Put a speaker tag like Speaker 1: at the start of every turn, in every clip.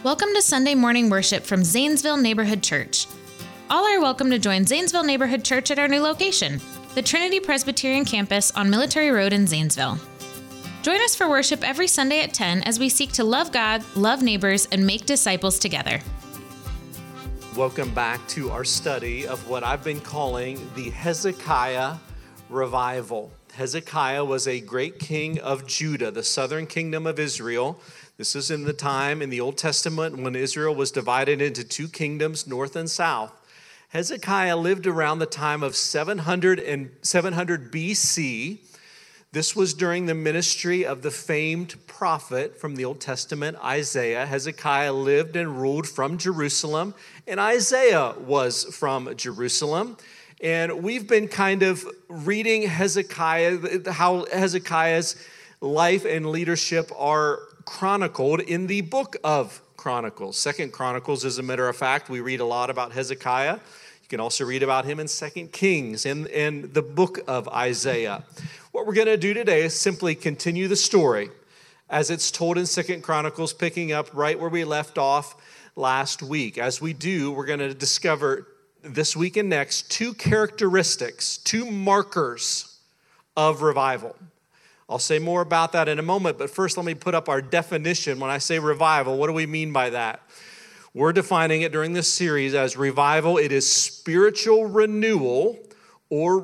Speaker 1: Welcome to Sunday morning worship from Zanesville Neighborhood Church. All are welcome to join Zanesville Neighborhood Church at our new location, the Trinity Presbyterian Campus on Military Road in Zanesville. Join us for worship every Sunday at 10 as we seek to love God, love neighbors, and make disciples together.
Speaker 2: Welcome back to our study of what I've been calling the Hezekiah Revival. Hezekiah was a great king of Judah, the southern kingdom of Israel. This is in the time in the Old Testament when Israel was divided into two kingdoms, north and south. Hezekiah lived around the time of 700 BC. This was during the ministry of the famed prophet from the Old Testament, Isaiah. Hezekiah lived and ruled from Jerusalem, and Isaiah was from Jerusalem. And we've been kind of reading Hezekiah, how Hezekiah's life and leadership are chronicled in the book of Chronicles. 2 Chronicles, as a matter of fact, we read a lot about Hezekiah. You can also read about him in 2 Kings and the book of Isaiah. What we're going to do today is simply continue the story as it's told in 2 Chronicles, picking up right where we left off last week. As we do, we're going to discover this week and next two characteristics, two markers of revival. I'll say more about that in a moment, but first let me put up our definition. When I say revival, what do we mean by that? We're defining it during this series as revival. It is spiritual renewal or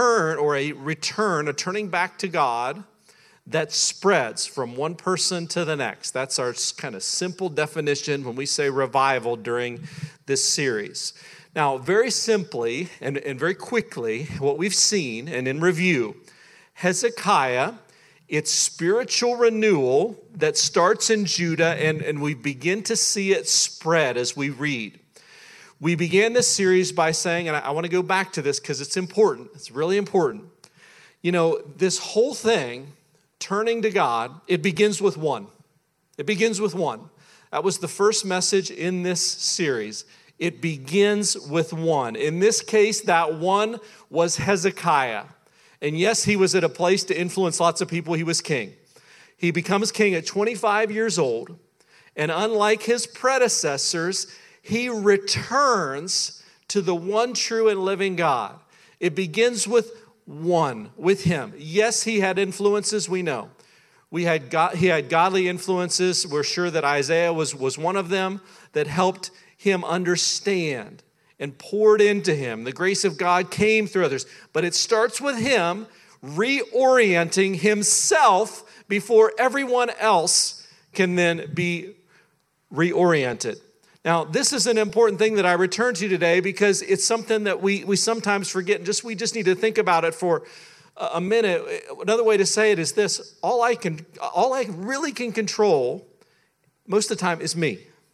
Speaker 2: a turning back to God that spreads from one person to the next. That's our kind of simple definition when we say revival during this series. Now, very simply and very quickly, what we've seen and in review, Hezekiah, it's spiritual renewal that starts in Judah, and we begin to see it spread as we read. We began this series by saying, and I want to go back to this because it's important. It's really important. You know, this whole thing, turning to God, it begins with one. It begins with one. That was the first message in this series. It begins with one. In this case, that one was Hezekiah. And yes, he was at a place to influence lots of people. He was king. He becomes king at 25 years old. And unlike his predecessors, he returns to the one true and living God. It begins with one, with him. Yes, he had influences, we know. He had godly influences. We're sure that Isaiah was one of them that helped him understand and poured into him. The grace of God came through others. But it starts with him reorienting himself before everyone else can then be reoriented. Now, this is an important thing that I return to today because it's something that we sometimes forget. And we just need to think about it for a minute. Another way to say it is this: all I really can control most of the time is me.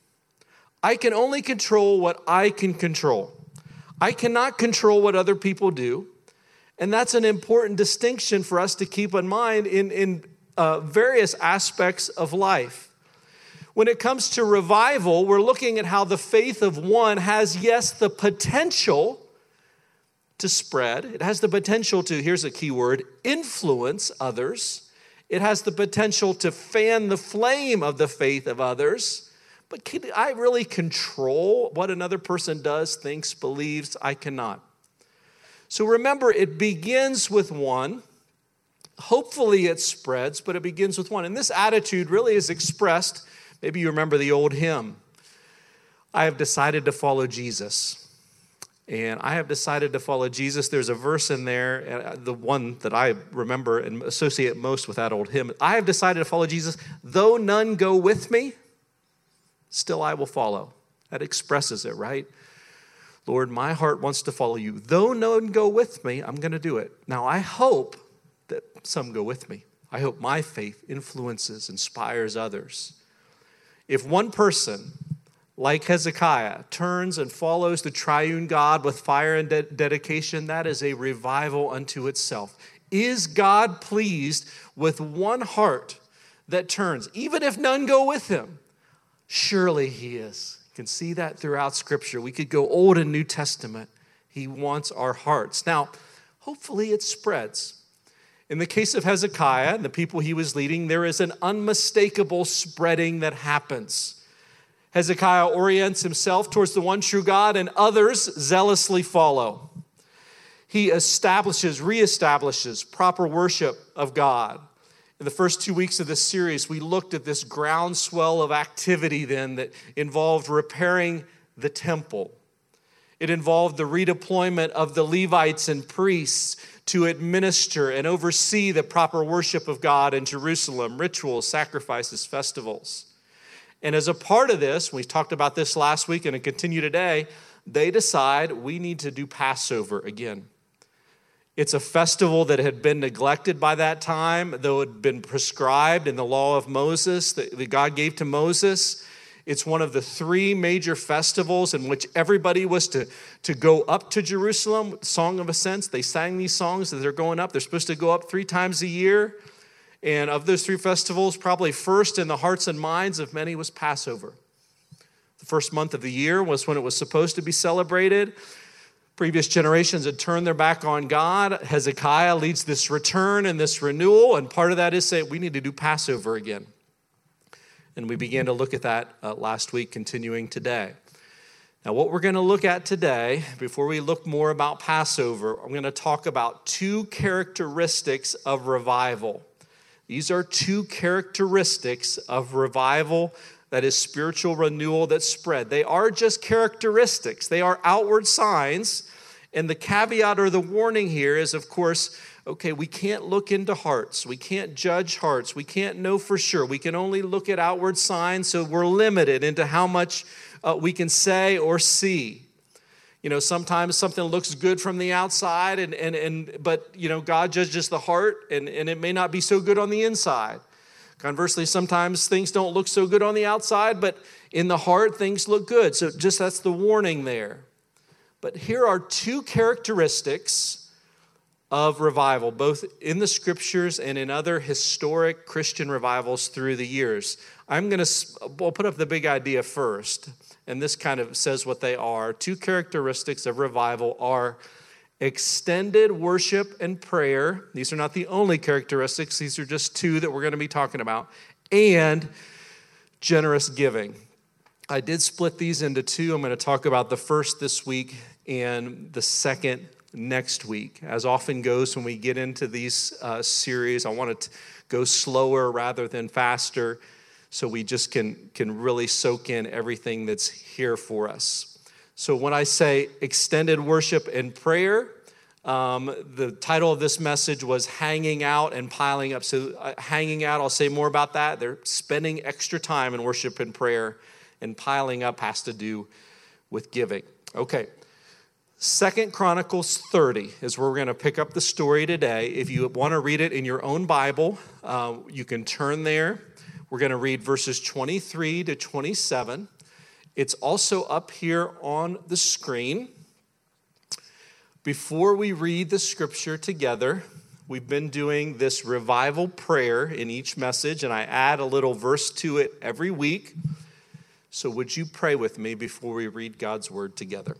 Speaker 2: I can only control what I can control. I cannot control what other people do. And that's an important distinction for us to keep in mind in various aspects of life. When it comes to revival, we're looking at how the faith of one has, yes, the potential to spread. It has the potential to, here's a key word, influence others. It has the potential to fan the flame of the faith of others. But can I really control what another person does, thinks, believes? I cannot. So remember, it begins with one. Hopefully it spreads, but it begins with one. And this attitude really is expressed, maybe you remember the old hymn, I have decided to follow Jesus. And I have decided to follow Jesus. There's a verse in there, the one that I remember and associate most with that old hymn. I have decided to follow Jesus, though none go with me. Still I will follow. That expresses it, right? Lord, my heart wants to follow you. Though none go with me, I'm going to do it. Now, I hope that some go with me. I hope my faith influences, inspires others. If one person, like Hezekiah, turns and follows the triune God with fire and dedication, that is a revival unto itself. Is God pleased with one heart that turns, even if none go with him? Surely he is. You can see that throughout Scripture. We could go Old and New Testament. He wants our hearts. Now, hopefully it spreads. In the case of Hezekiah and the people he was leading, there is an unmistakable spreading that happens. Hezekiah orients himself towards the one true God, and others zealously follow. He reestablishes proper worship of God. In the first 2 weeks of this series, we looked at this groundswell of activity then that involved repairing the temple. It involved the redeployment of the Levites and priests to administer and oversee the proper worship of God in Jerusalem, rituals, sacrifices, festivals. And as a part of this, we talked about this last week and continue today, they decide we need to do Passover again. It's a festival that had been neglected by that time, though it had been prescribed in the law of Moses that God gave to Moses. It's one of the three major festivals in which everybody was to go up to Jerusalem. Song of Ascents, they sang these songs as they're going up. They're supposed to go up 3 times a year. And of those 3 festivals, probably first in the hearts and minds of many was Passover. The first month of the year was when it was supposed to be celebrated. Previous generations had turned their back on God. Hezekiah leads this return and this renewal, and part of that is saying we need to do Passover again. And we began to look at that last week, continuing today. Now, what we're going to look at today, before we look more about Passover, I'm going to talk about 2 characteristics of revival. These are 2 characteristics of revival, that is spiritual renewal that spread. They are just characteristics. They are outward signs. And the caveat or the warning here is, of course, okay, we can't look into hearts. We can't judge hearts. We can't know for sure. We can only look at outward signs, so we're limited into how much we can say or see. You know, sometimes something looks good from the outside, but you know, God judges the heart, and it may not be so good on the inside. Conversely, sometimes things don't look so good on the outside, but in the heart, things look good. So just that's the warning there. But here are 2 characteristics of revival, both in the scriptures and in other historic Christian revivals through the years. We'll put up the big idea first, and this kind of says what they are. 2 characteristics of revival are extended worship and prayer. These are not the only characteristics. These are just 2 that we're going to be talking about. And generous giving. I did split these into 2. I'm going to talk about the first this week and the second next week. As often goes when we get into these series, I want to go slower rather than faster so we just can really soak in everything that's here for us. So when I say extended worship and prayer, the title of this message was Hanging Out and Piling Up. So hanging out, I'll say more about that. They're spending extra time in worship and prayer, and piling up has to do with giving. Okay, 2 Chronicles 30 is where we're going to pick up the story today. If you want to read it in your own Bible, you can turn there. We're going to read verses 23 to 27. It's also up here on the screen. Before we read the scripture together, we've been doing this revival prayer in each message, and I add a little verse to it every week. So would you pray with me before we read God's word together?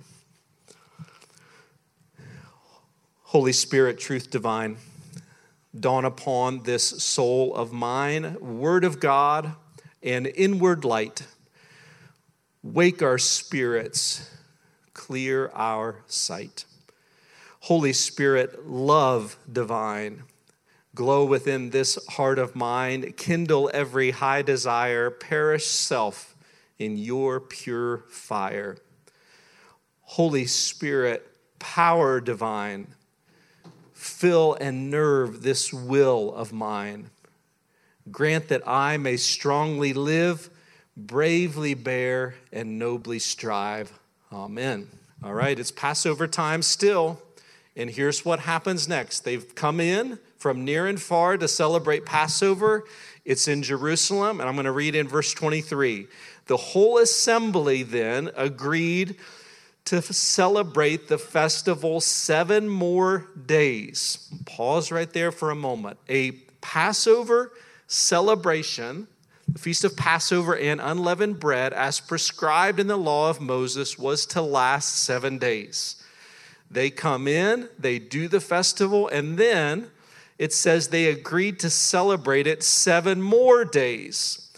Speaker 2: Holy Spirit, truth divine, dawn upon this soul of mine, word of God and inward light. Wake our spirits, clear our sight. Holy Spirit, love divine, glow within this heart of mine, kindle every high desire, perish self in your pure fire. Holy Spirit, power divine, fill and nerve this will of mine. Grant that I may strongly live, bravely bear, and nobly strive. Amen. All right, it's Passover time still, and here's what happens next. They've come in from near and far to celebrate Passover. It's in Jerusalem, and I'm going to read in verse 23. The whole assembly then agreed to celebrate the festival 7 more days. Pause right there for a moment. A Passover celebration, the Feast of Passover and Unleavened Bread, as prescribed in the law of Moses, was to last 7 days. They come in, they do the festival, and then it says they agreed to celebrate it 7 more days.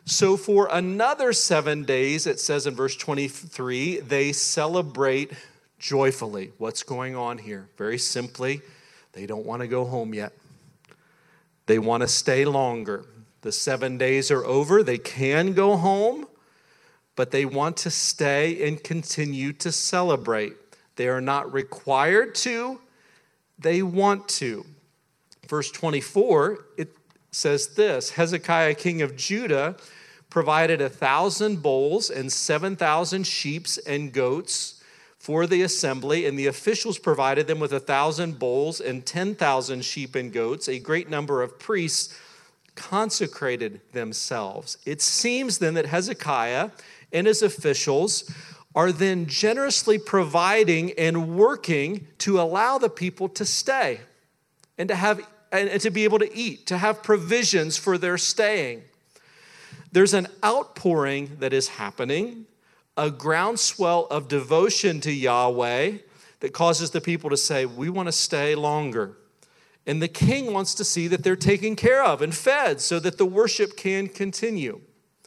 Speaker 2: So for another 7 days, it says in verse 23, they celebrate joyfully. What's going on here? Very simply, they don't want to go home yet. They want to stay longer. The 7 days are over. They can go home, but they want to stay and continue to celebrate. They are not required to. They want to. Verse 24, it says this, Hezekiah, king of Judah, provided 1,000 bulls and 7,000 sheep and goats for the assembly, and the officials provided them with 1,000 bulls and 10,000 sheep and goats. A great number of priests consecrated themselves. It seems then that Hezekiah and his officials are then generously providing and working to allow the people to stay and to be able to eat, to have provisions for their staying. There's an outpouring that is happening, a groundswell of devotion to Yahweh that causes the people to say, we want to stay longer. And the king wants to see that they're taken care of and fed so that the worship can continue.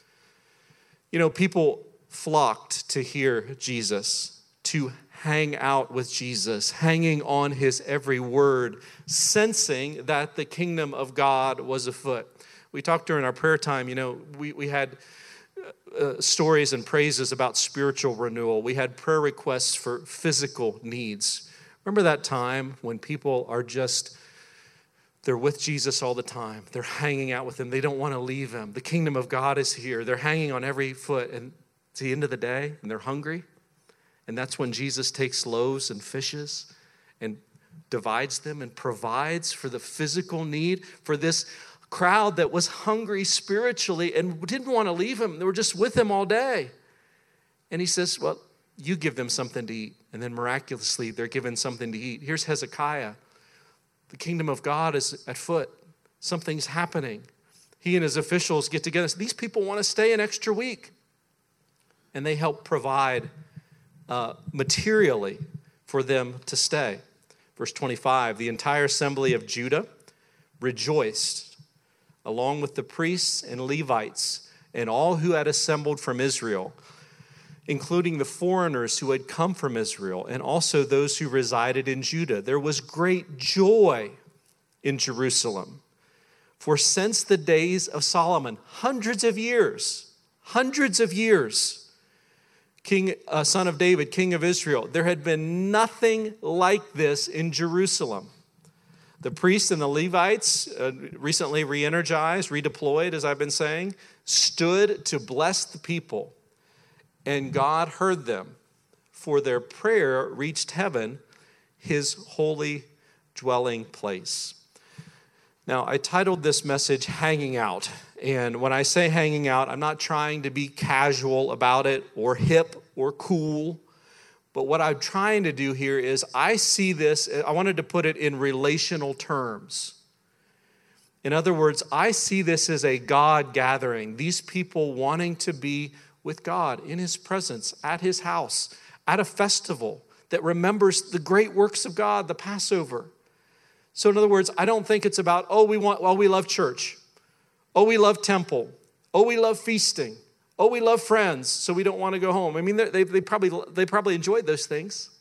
Speaker 2: You know, people flocked to hear Jesus, to hang out with Jesus, hanging on his every word, sensing that the kingdom of God was afoot. We talked during our prayer time, we had stories and praises about spiritual renewal. We had prayer requests for physical needs. Remember that time when people are they're with Jesus all the time. They're hanging out with him. They don't want to leave him. The kingdom of God is here. They're hanging on every foot. And it's the end of the day, and they're hungry. And that's when Jesus takes loaves and fishes and divides them and provides for the physical need for this crowd that was hungry spiritually and didn't want to leave him. They were just with him all day. And he says, well, you give them something to eat. And then miraculously, they're given something to eat. Here's Hezekiah. The kingdom of God is at foot. Something's happening. He and his officials get together. These people want to stay an extra week. And they help provide materially for them to stay. Verse 25, the entire assembly of Judah rejoiced, along with the priests and Levites and all who had assembled from Israel, including the foreigners who had come from Israel and also those who resided in Judah. There was great joy in Jerusalem. For since the days of Solomon, hundreds of years, King, son of David, king of Israel, there had been nothing like this in Jerusalem. The priests and the Levites, recently re-energized, redeployed, as I've been saying, stood to bless the people. And God heard them, for their prayer reached heaven, his holy dwelling place. Now, I titled this message, Hanging Out. And when I say hanging out, I'm not trying to be casual about it or hip or cool. But what I'm trying to do here is I see this, I wanted to put it in relational terms. In other words, I see this as a God gathering. These people wanting to be with God in his presence, at his house, at a festival that remembers the great works of God, the Passover. So in other words, I don't think it's about, we love church. Oh, we love temple. Oh, we love feasting. Oh, we love friends, so we don't want to go home. I mean, they probably enjoyed those things.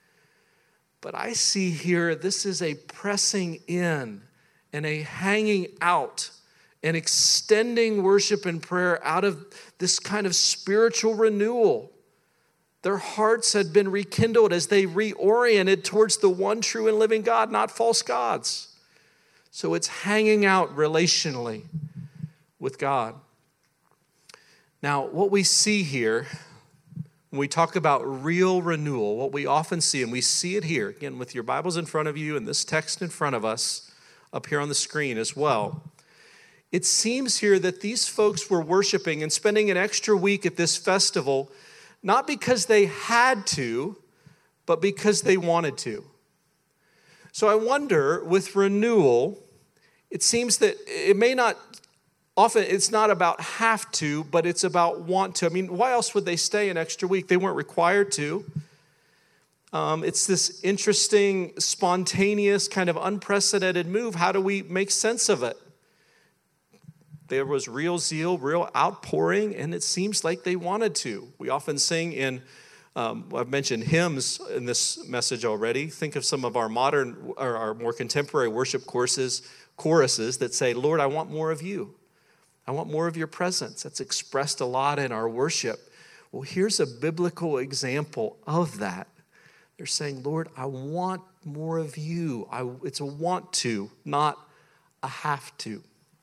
Speaker 2: But I see here, this is a pressing in and a hanging out and extending worship and prayer out of this kind of spiritual renewal. Their hearts had been rekindled as they reoriented towards the one true and living God, not false gods. So it's hanging out relationally with God. Now, what we see here, when we talk about real renewal, what we often see, and we see it here, again, with your Bibles in front of you and this text in front of us, up here on the screen as well, it seems here that these folks were worshiping and spending an extra week at this festival, not because they had to, but because they wanted to. So I wonder, with renewal, it seems that it may not, often it's not about have to, but it's about want to. I mean, why else would they stay an extra week? They weren't required to. It's this interesting, spontaneous, kind of unprecedented move. How do we make sense of it? There was real zeal, real outpouring, and it seems like they wanted to. We often sing in, I've mentioned hymns in this message already. Think of some of our modern or our more contemporary worship choruses that say, Lord, I want more of you. I want more of your presence. That's expressed a lot in our worship. Well, here's a biblical example of that. They're saying, Lord, I want more of you. It's a want to, not a have to.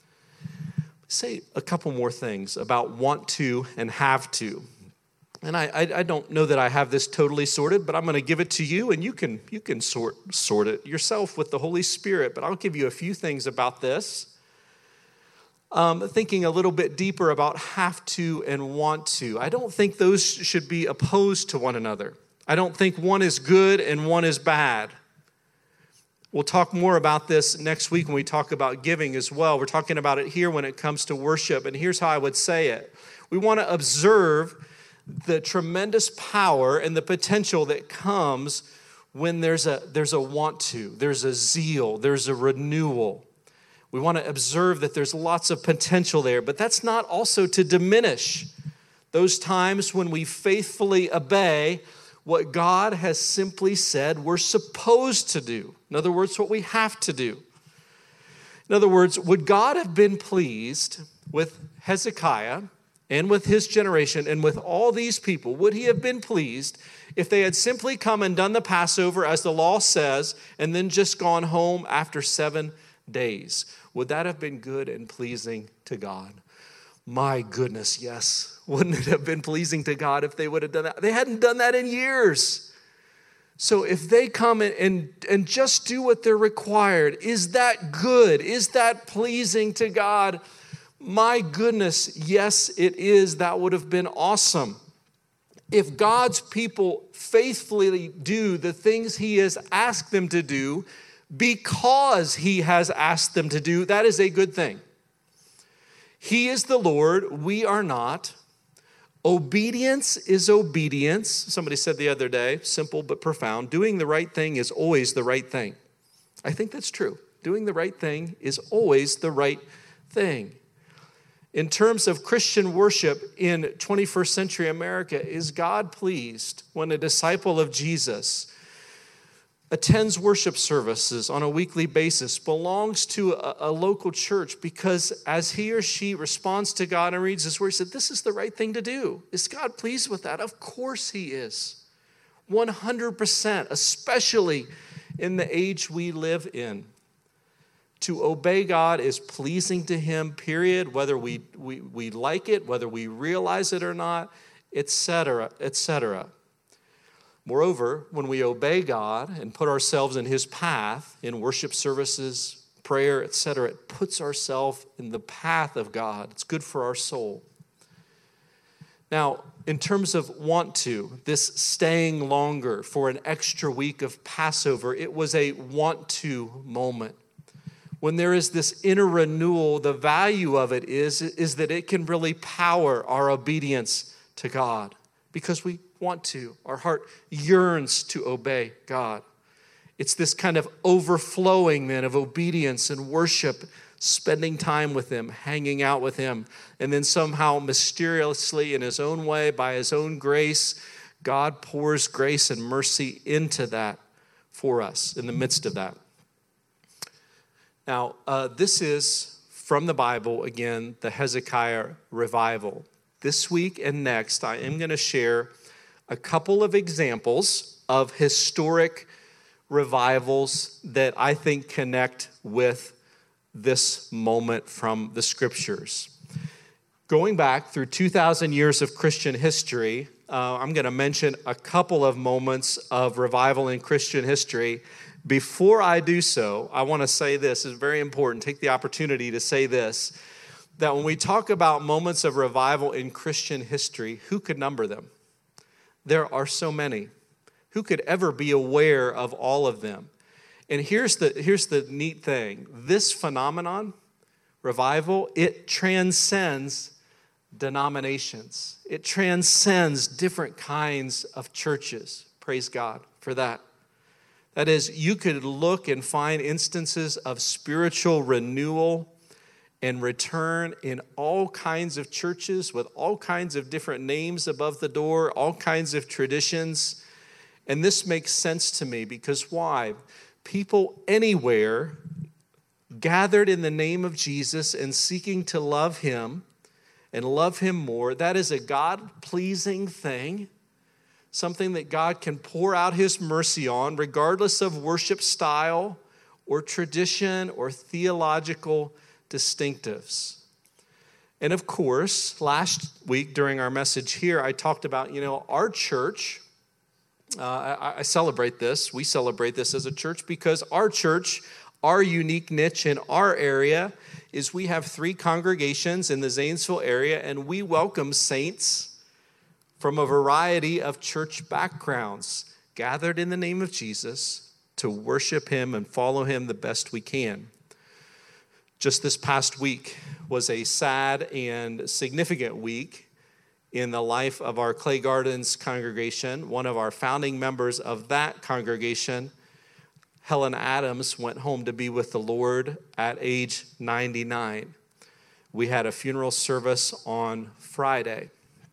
Speaker 2: Say a couple more things about want to and have to. And I don't know that I have this totally sorted, but I'm going to give it to you, and you can sort it yourself with the Holy Spirit. But I'll give you a few things about this. Thinking a little bit deeper about have to and want to. I don't think those should be opposed to one another. I don't think one is good and one is bad. We'll talk more about this next week when we talk about giving as well. We're talking about it here when it comes to worship, and here's how I would say it. We want to observe the tremendous power and the potential that comes when there's a want to, there's a zeal, there's a renewal. We want to observe that there's lots of potential there, but that's not also to diminish those times when we faithfully obey what God has simply said we're supposed to do. In other words, what we have to do. In other words, would God have been pleased with Hezekiah and with his generation and with all these people? Would he have been pleased if they had simply come and done the Passover as the law says and then just gone home after 7 days? Would that have been good and pleasing to God? My goodness, yes. Wouldn't it have been pleasing to God if they would have done that? They hadn't done that in years. So if they come and just do what they're required, is that good? Is that pleasing to God? My goodness, yes, it is. That would have been awesome. If God's people faithfully do the things he has asked them to do because he has asked them to do, that is a good thing. He is the Lord, we are not. Obedience is obedience. Somebody said the other day, simple but profound, doing the right thing is always the right thing. I think that's true. Doing the right thing is always the right thing. In terms of Christian worship in 21st century America, is God pleased when a disciple of Jesus attends worship services on a weekly basis, belongs to a local church because as he or she responds to God and reads his word, he said, this is the right thing to do. Is God pleased with that? Of course he is. 100%, especially in the age we live in. To obey God is pleasing to him, period, whether we like it, whether we realize it or not, etc., etc. Moreover, when we obey God and put ourselves in his path in worship services, prayer, etc., it puts ourselves in the path of God. It's good for our soul. Now, in terms of want to, this staying longer for an extra week of Passover, it was a want to moment. When there is this inner renewal, the value of it is that it can really power our obedience to God because we want to. Our heart yearns to obey God. It's this kind of overflowing then of obedience and worship, spending time with him, hanging out with him, and then somehow mysteriously in his own way, by his own grace, God pours grace and mercy into that for us in the midst of that. Now, this is from the Bible, again, the Hezekiah revival. This week and next, I am going to share a couple of examples of historic revivals that I think connect with this moment from the scriptures. Going back through 2,000 years of Christian history, I'm going to mention a couple of moments of revival in Christian history. Before I do so, I want to say this is very important. Take the opportunity to say this, that when we talk about moments of revival in Christian history, who could number them? There are so many. Who could ever be aware of all of them? And here's the neat thing. This phenomenon, revival, it transcends denominations. It transcends different kinds of churches. Praise God for that. That is, you could look and find instances of spiritual renewal and return in all kinds of churches with all kinds of different names above the door, all kinds of traditions. And this makes sense to me because why? People anywhere gathered in the name of Jesus and seeking to love him and love him more, that is a God-pleasing thing, something that God can pour out his mercy on, regardless of worship style or tradition or theological distinctives. And of course, last week during our message here, I talked about, our church. I celebrate this. We celebrate this as a church because our church, our unique niche in our area is we have 3 congregations in the Zanesville area, and we welcome saints from a variety of church backgrounds gathered in the name of Jesus to worship him and follow him the best we can. Just this past week was a sad and significant week in the life of our Clay Gardens congregation. One of our founding members of that congregation, Helen Adams, went home to be with the Lord at age 99. We had a funeral service on Friday.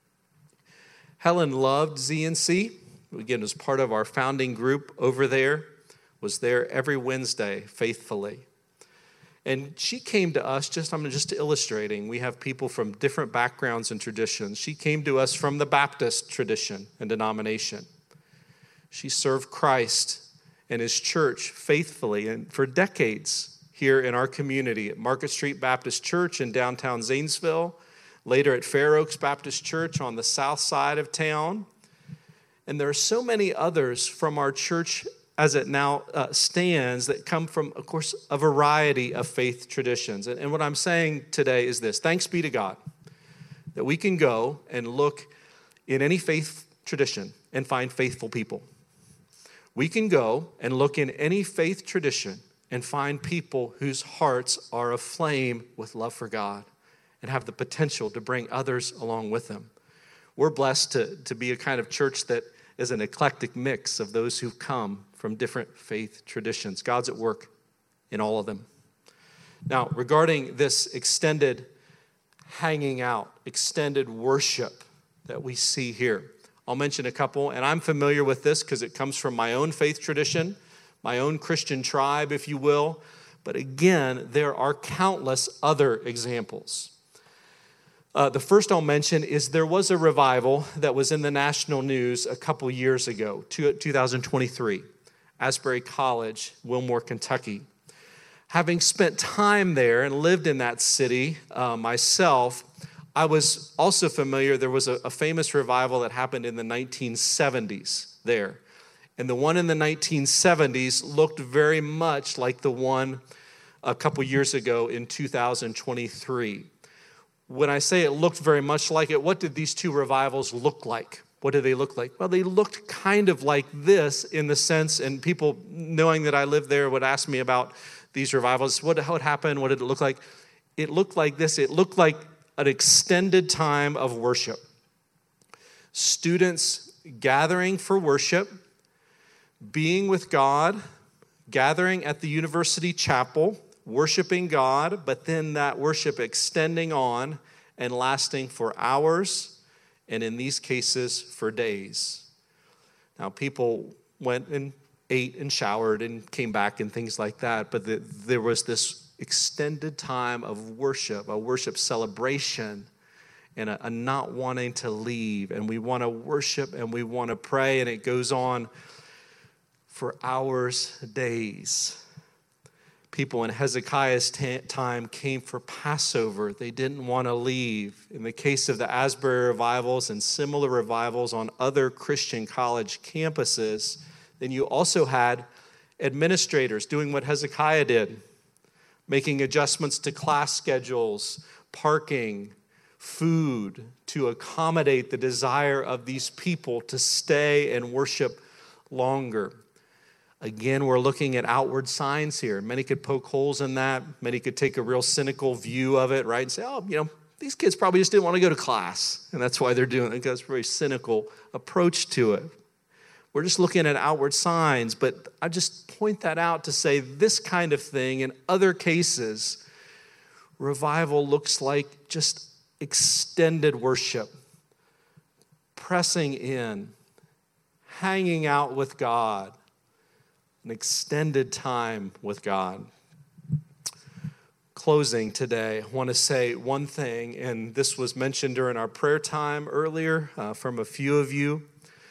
Speaker 2: Helen loved ZNC. Again, was part of our founding group over there, was there every Wednesday faithfully. And she came to us, I'm just illustrating, we have people from different backgrounds and traditions. She came to us from the Baptist tradition and denomination. She served Christ and his church faithfully and for decades here in our community at Market Street Baptist Church in downtown Zanesville, later at Fair Oaks Baptist Church on the south side of town. And there are so many others from our church as it now stands that come from, of course, a variety of faith traditions. And what I'm saying today is this: thanks be to God that we can go and look in any faith tradition and find faithful people. We can go and look in any faith tradition and find people whose hearts are aflame with love for God and have the potential to bring others along with them. We're blessed to be a kind of church that is an eclectic mix of those who come from different faith traditions. God's at work in all of them. Now, regarding this extended hanging out, extended worship that we see here, I'll mention a couple, and I'm familiar with this because it comes from my own faith tradition, my own Christian tribe, if you will. But again, there are countless other examples. The first I'll mention is there was a revival that was in the national news a couple years ago, 2023, Asbury College, Wilmore, Kentucky. Having spent time there and lived in that city myself, I was also familiar. There was a famous revival that happened in the 1970s there. And the one in the 1970s looked very much like the one a couple years ago in 2023. When I say it looked very much like it, what did these two revivals look like? What did they look like? Well, they looked kind of like this in the sense, and people knowing that I lived there would ask me about these revivals. What happened? What did it look like? It looked like this. It looked like an extended time of worship. Students gathering for worship, being with God, gathering at the university chapel, worshiping God, but then that worship extending on and lasting for hours, and in these cases, for days. Now, people went and ate and showered and came back and things like that, but there was this extended time of worship, a worship celebration, and a not wanting to leave. And we want to worship and we want to pray, and it goes on for hours, days. People in Hezekiah's time came for Passover. They didn't want to leave. In the case of the Asbury revivals and similar revivals on other Christian college campuses, then you also had administrators doing what Hezekiah did, making adjustments to class schedules, parking, food, to accommodate the desire of these people to stay and worship longer. Again, we're looking at outward signs here. Many could poke holes in that. Many could take a real cynical view of it, right? And say, these kids probably just didn't want to go to class, and that's why they're doing it. That's a very cynical approach to it. We're just looking at outward signs, but I just point that out to say this kind of thing in other cases revival looks like just extended worship, pressing in, hanging out with God, an extended time with God. Closing today, I want to say one thing, and this was mentioned during our prayer time earlier from a few of you.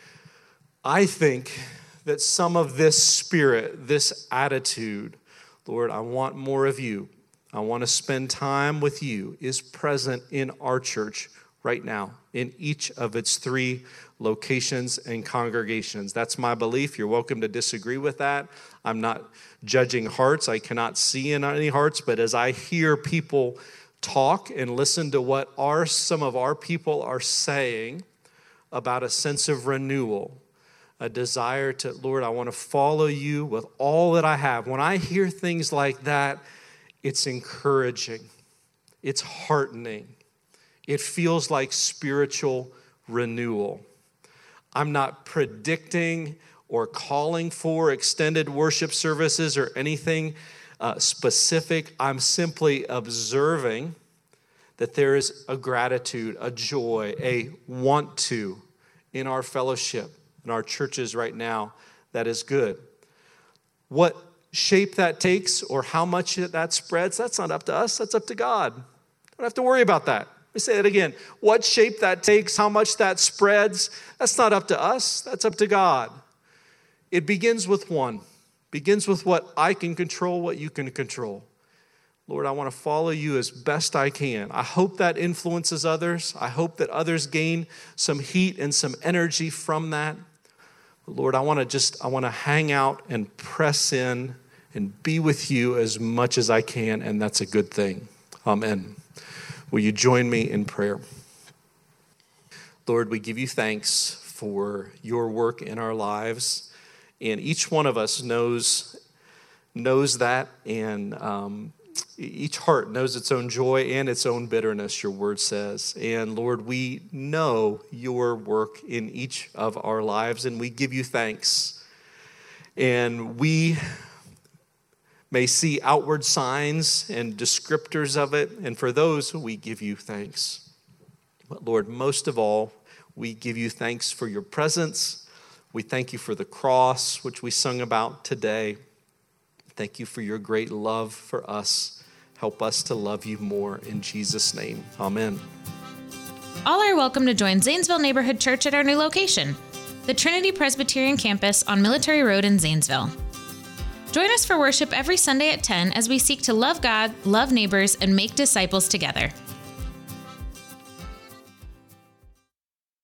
Speaker 2: I think that some of this spirit, this attitude, Lord, I want more of you, I want to spend time with you, is present in our church right now, in each of its 3 locations and congregations. That's my belief. You're welcome to disagree with that. I'm not judging hearts. I cannot see in any hearts, but as I hear people talk and listen to what some of our people are saying about a sense of renewal, a desire to, Lord, I want to follow you with all that I have. When I hear things like that, it's encouraging. It's heartening. It feels like spiritual renewal. I'm not predicting or calling for extended worship services or anything specific. I'm simply observing that there is a gratitude, a joy, a want to in our fellowship, in our churches right now that is good. What shape that takes or how much that spreads, that's not up to us, that's up to God. Don't have to worry about that. Let me say that again. What shape that takes, how much that spreads, that's not up to us, that's up to God. It begins with one. Begins with what I can control, what you can control. Lord, I want to follow you as best I can. I hope that influences others. I hope that others gain some heat and some energy from that. But Lord, I want to hang out and press in and be with you as much as I can, and that's a good thing. Amen. Will you join me in prayer? Lord, we give you thanks for your work in our lives. And each one of us knows that, and each heart knows its own joy and its own bitterness, your word says. And Lord, we know your work in each of our lives, and we give you thanks. And we may see outward signs and descriptors of it, and for those, we give you thanks. But Lord, most of all, we give you thanks for your presence. We thank you for the cross, which we sung about today. Thank you for your great love for us. Help us to love you more in Jesus' name. Amen.
Speaker 1: All are welcome to join Zanesville Neighborhood Church at our new location, the Trinity Presbyterian Campus on Military Road in Zanesville. Join us for worship every Sunday at 10 as we seek to love God, love neighbors, and make disciples together.